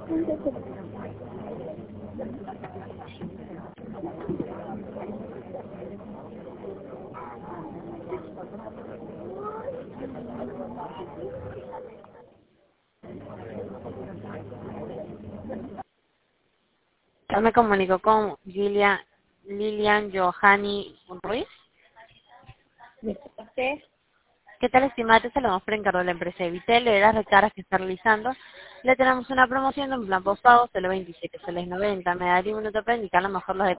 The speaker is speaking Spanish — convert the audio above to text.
Yo me comunico con Lilian Johanny Ruiz. ¿Usted? ¿Qué tal, estimada? Te saludamos por encargo de la empresa Evitel. De las recargas que está realizando, le tenemos una promoción de un plan postpago, solo 27 soles 90. Me daría un minuto para indicar a lo mejor los detalles.